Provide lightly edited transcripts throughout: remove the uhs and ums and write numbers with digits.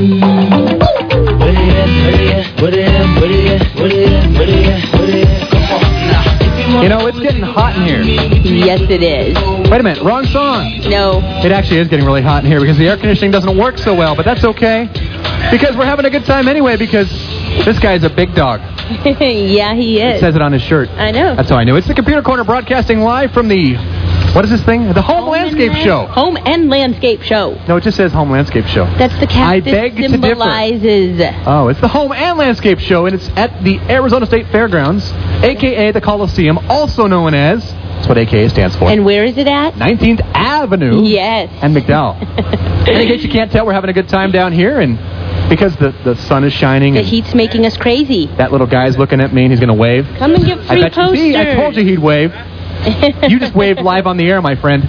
You know, it's getting hot in here. Yes, it is. Wait a minute, wrong song. No. It actually is getting really hot in here because the air conditioning doesn't work so well, but that's okay. Because we're having a good time anyway because this guy's a big dog. Yeah, he is. It says it on his shirt. I know. That's how I knew. It's the Computer Corner broadcasting live from the... What is this thing? The Home Landscape Show. Home and Landscape Show. No, it just says Home Landscape Show. That's the cactus I beg symbolizes. To differ. Oh, it's the Home and Landscape Show, and it's at the Arizona State Fairgrounds, a.k.a. the Coliseum, also known as... That's what AKA stands for. And where is it at? 19th Avenue. Yes. And McDowell. And in case you can't tell, we're having a good time down here, and because the sun is shining. The heat's making us crazy. That little guy's looking at me, and he's going to wave. Come and get free posters. See, I told you he'd wave. You just waved live on the air, my friend.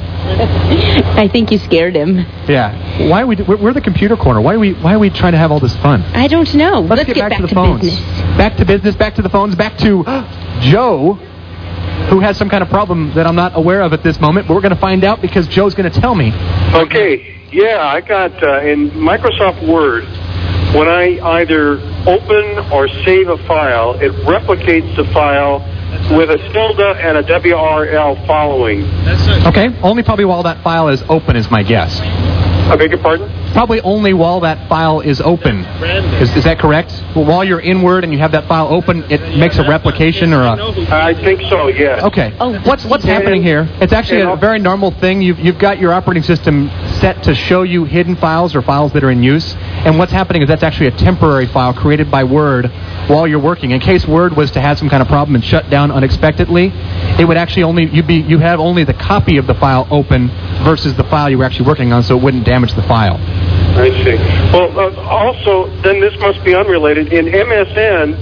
I think you scared him. Yeah. Why are we're the Computer Corner. Why are we trying to have all this fun? I don't know. Let's get back to the phones. Business. Back to business, back to the phones, back to Joe, who has some kind of problem that I'm not aware of at this moment, but we're going to find out because Joe's going to tell me. Okay. Yeah, I got in Microsoft Word, when I either open or save a file, it replicates the file with a tilde and a WRL following. Okay, only probably while that file is open is my guess. I beg your pardon? Probably only while that file is open. Is that correct? Well, while you're in Word and you have that file open, it makes a replication or a... I think so, yes. Okay. What's happening here? It's actually a very normal thing. You've got your operating system set to show you hidden files or files that are in use. And what's happening is that's actually a temporary file created by Word while you're working. In case Word was to have some kind of problem and shut down unexpectedly, it would actually you have only the copy of the file open versus the file you were actually working on, so it wouldn't damage the file. I see. Well, also, then this must be unrelated. In MSN,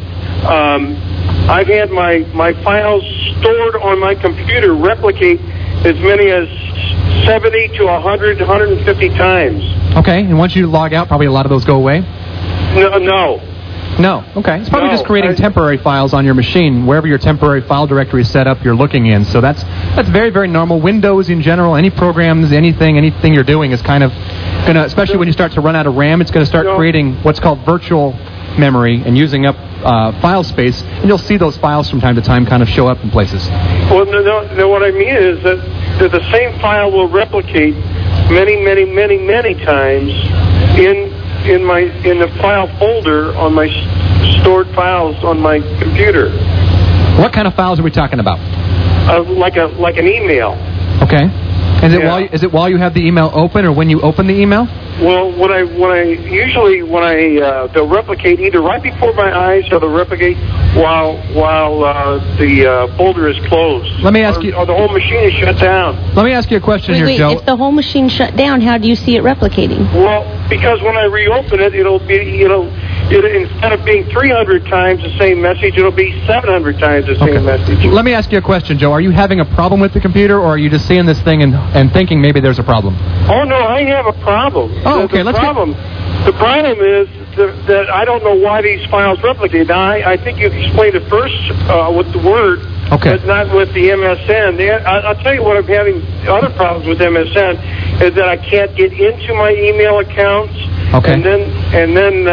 I've had my files stored on my computer replicate as many as 70 to 100, 150 times. Okay, and once you log out, probably a lot of those go away? No. Okay. It's probably just creating temporary files on your machine. Wherever your temporary file directory is set up, you're looking in. So that's very, very normal. Windows in general, any programs, anything you're doing is kind of going to, especially when you start to run out of RAM, it's going to start creating what's called virtual memory and using up file space. And you'll see those files from time to time kind of show up in places. Well, no, what I mean is that the same file will replicate many, many, many, many times in the file folder on my stored files on my computer. What kind of files are we talking about? Like an email. Okay. Is it while you have the email open or when you open the email? Well, they'll replicate either right before my eyes or they'll replicate while the folder is closed. Let me ask you, or the whole machine is shut down. Let me ask you a question Wait, Joe. If the whole machine shut down, how do you see it replicating? Well, because when I reopen it, instead of being 300 times the same message, it'll be 700 times the same message. Let me ask you a question, Joe. Are you having a problem with the computer, or are you just seeing this thing and thinking maybe there's a problem? Oh, no, I have a problem. Oh, okay. The problem is that I don't know why these files replicate. Now, I think you explained it first with the Word, but not with the MSN. I'll tell you what I'm having other problems with MSN is that I can't get into my email accounts. Okay. And then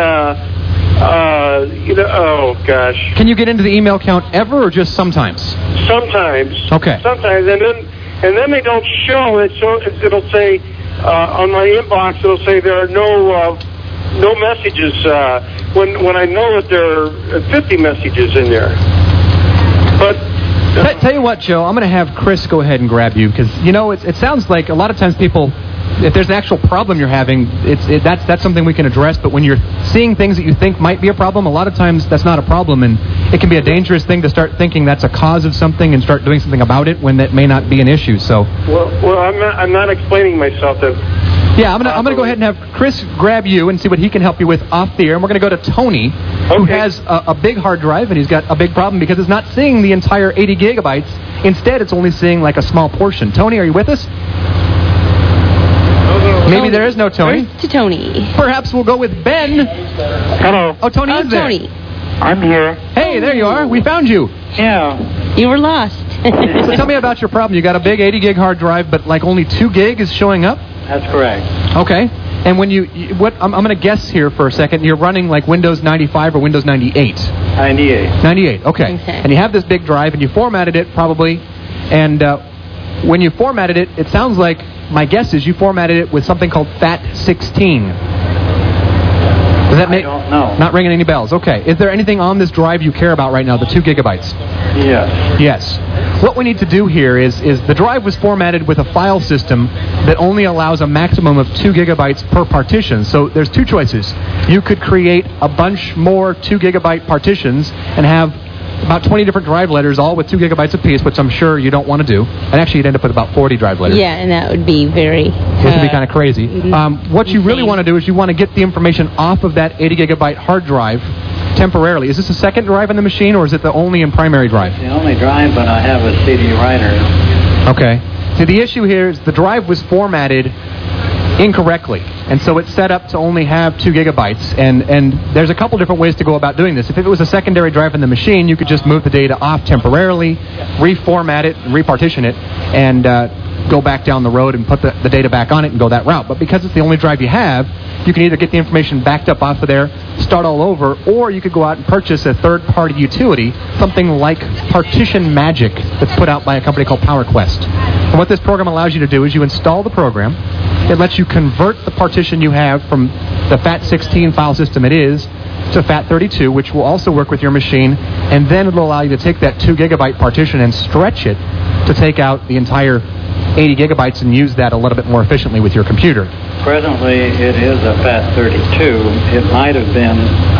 oh gosh. Can you get into the email account ever, or just sometimes? Sometimes. Okay. Sometimes, and then they don't show it. So it'll say on my inbox, it'll say there are no messages. When I know that there are 50 messages in there. But tell you what, Joe, I'm going to have Chris go ahead and grab you because it sounds like a lot of times people. If there's an actual problem you're having, that's something we can address. But when you're seeing things that you think might be a problem, a lot of times that's not a problem, and it can be a dangerous thing to start thinking that's a cause of something and start doing something about it when that may not be an issue. So. Well, I'm not explaining myself. Yeah, I'm gonna go ahead and have Chris grab you and see what he can help you with off the air. And we're gonna go to Tony, who has a big hard drive, and he's got a big problem because it's not seeing the entire 80 gigabytes. Instead, it's only seeing like a small portion. Tony, are you with us? Maybe there is no Tony. To Tony. Perhaps we'll go with Ben. Hello. Oh, Tony is there. Tony. I'm here. Hey, there you are. We found you. Yeah. You were lost. So tell me about your problem. You got a big 80 gig hard drive, but like only 2 gig is showing up? That's correct. Okay. And when I'm going to guess here for a second, you're running like Windows 95 or Windows 98? 98. 98, okay. And you have this big drive, and you formatted it probably, and when you formatted it, it sounds like, my guess is you formatted it with something called FAT16. Does that make... I don't know. Not ringing any bells. Okay. Is there anything on this drive you care about right now, the 2 gigabytes? Yes. Yes. What we need to do here is the drive was formatted with a file system that only allows a maximum of 2 gigabytes per partition. So there's two choices. You could create a bunch more 2 gigabyte partitions and have about 20 different drive letters, all with 2 gigabytes apiece, which I'm sure you don't want to do. And actually, you'd end up with about 40 drive letters. Yeah, and that would be very... This would be kind of crazy. What you really want to do is you want to get the information off of that 80 gigabyte hard drive temporarily. Is this a second drive in the machine, or is it the only and primary drive? It's the only drive, but I have a CD writer. Okay. So the issue here is the drive was formatted incorrectly, and so it's set up to only have 2 gigabytes, and there's a couple different ways to go about doing this. If it was a secondary drive in the machine, you could just move the data off temporarily, reformat it, repartition it, and go back down the road and put the data back on it and go that route. But because it's the only drive you have, you can either get the information backed up off of there, start all over, or you could go out and purchase a third-party utility, something like Partition Magic that's put out by a company called PowerQuest. And what this program allows you to do is you install the program. It lets you convert the partition you have from the FAT16 file system it is to FAT32, which will also work with your machine, and then it'll allow you to take that 2 gigabyte partition and stretch it to take out the entire 80 gigabytes and use that a little bit more efficiently with your computer. Presently, it is a FAT32. It might have been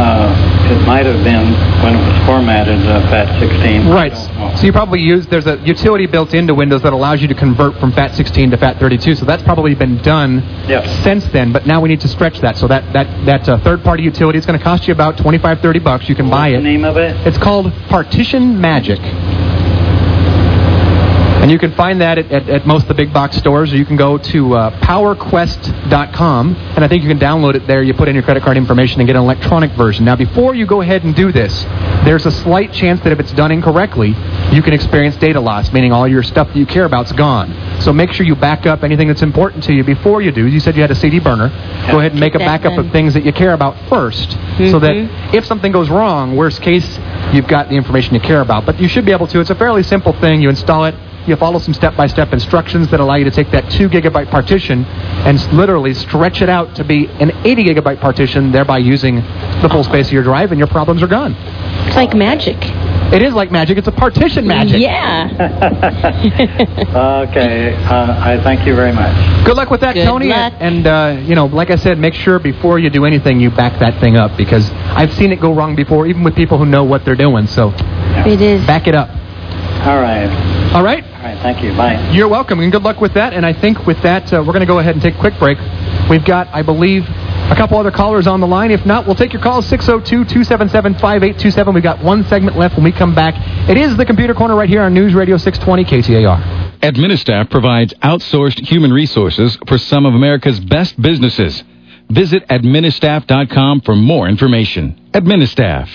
when it was formatted FAT16. Right. So you probably there's a utility built into Windows that allows you to convert from FAT16 to FAT32. So that's probably been done since then. But now we need to stretch that. So that third-party utility is going to cost you about $25-$30. You can buy it. What's the name of it? It's called Partition Magic. And you can find that at most of the big box stores, or you can go to PowerQuest.com, and I think you can download it there. You put in your credit card information and get an electronic version. Now, before you go ahead and do this, there's a slight chance that if it's done incorrectly, you can experience data loss, meaning all your stuff that you care about is gone. So make sure you back up anything that's important to you before you do. You said you had a CD burner. Go ahead and make a backup of things that you care about first, so that if something goes wrong, worst case, you've got the information you care about. But you should be able to. It's a fairly simple thing. You install it. You follow some step-by-step instructions that allow you to take that 2 gigabyte partition and literally stretch it out to be an 80 gigabyte partition, thereby using the full space of your drive, and your problems are gone. It's like magic. It is like magic. It's a partition magic. Yeah. Okay. I thank you very much. Good luck with that, Tony. Luck. And like I said, make sure before you do anything, you back that thing up, because I've seen it go wrong before, even with people who know what they're doing. So it is. Back it up. All right. All right? All right, thank you. Bye. You're welcome, and good luck with that. And I think with that, we're going to go ahead and take a quick break. We've got, I believe, a couple other callers on the line. If not, we'll take your calls, 602-277-5827. We've got one segment left when we come back. It is the Computer Corner right here on News Radio 620 KTAR. Administaff provides outsourced human resources for some of America's best businesses. Visit Administaff.com for more information. Administaff.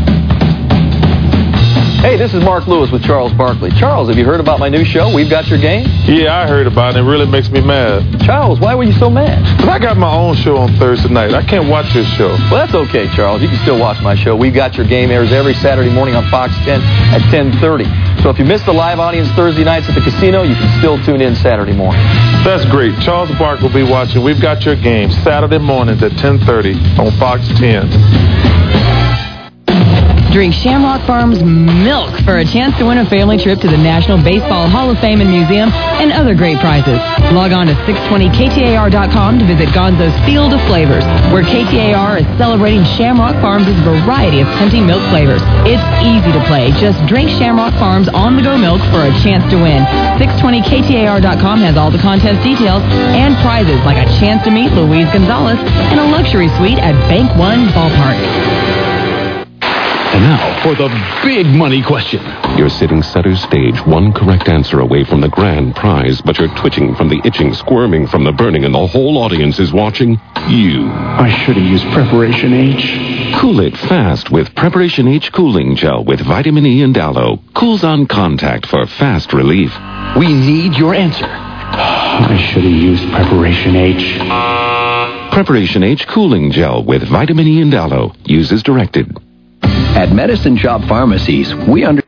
Hey, this is Mark Lewis with Charles Barkley. Charles, have you heard about my new show, We've Got Your Game? Yeah, I heard about it. It really makes me mad. Charles, why were you so mad? Because I got my own show on Thursday night. I can't watch this show. Well, that's okay, Charles. You can still watch my show. We've Got Your Game airs every Saturday morning on Fox 10 at 10:30. So if you miss the live audience Thursday nights at the casino, you can still tune in Saturday morning. That's great. Charles Barkley will be watching We've Got Your Game Saturday mornings at 10:30 on Fox 10. Drink Shamrock Farms milk for a chance to win a family trip to the National Baseball Hall of Fame and Museum and other great prizes. Log on to 620KTAR.com to visit Gonzo's Field of Flavors, where KTAR is celebrating Shamrock Farms' variety of hunting milk flavors. It's easy to play. Just drink Shamrock Farms on-the-go milk for a chance to win. 620KTAR.com has all the contest details and prizes like a chance to meet Luis Gonzalez and a luxury suite at Bank One Ballpark. And now for the big money question. You're sitting center stage, one correct answer away from the grand prize, but you're twitching from the itching, squirming from the burning, and the whole audience is watching you. I should have used Preparation H. Cool it fast with Preparation H Cooling Gel with vitamin E and aloe. Cools on contact for fast relief. We need your answer. I should have used Preparation H. Preparation H Cooling Gel with vitamin E and aloe. Use as directed. At Medicine Shop Pharmacies, we understand